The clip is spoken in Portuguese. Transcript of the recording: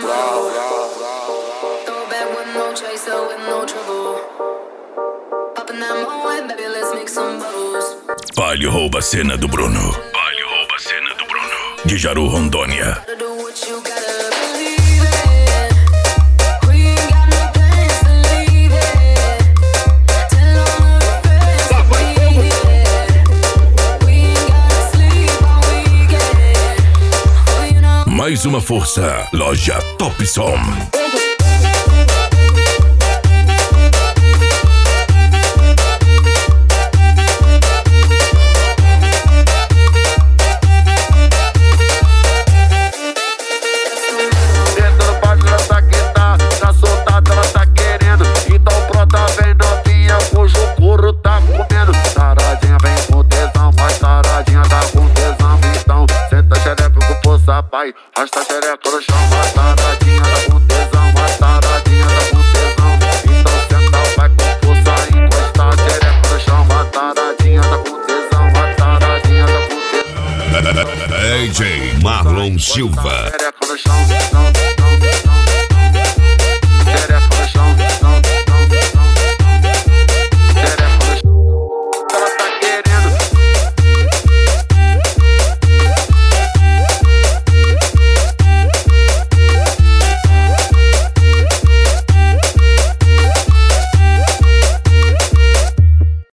Palio rouba a cena do Bruno. Palio rouba a cena do Bruno. De Jaru, Rondônia. Mais uma força, loja Top Som. Arrasta a xereca no chão, a taradinha tá com tesão, a taradinha tá com tesão. Então senta, vai com força, encosta a xereca no chão, a taradinha tá com tesão, a taradinha tá com tesão. DJ Marlon Silva. Xereca no chão.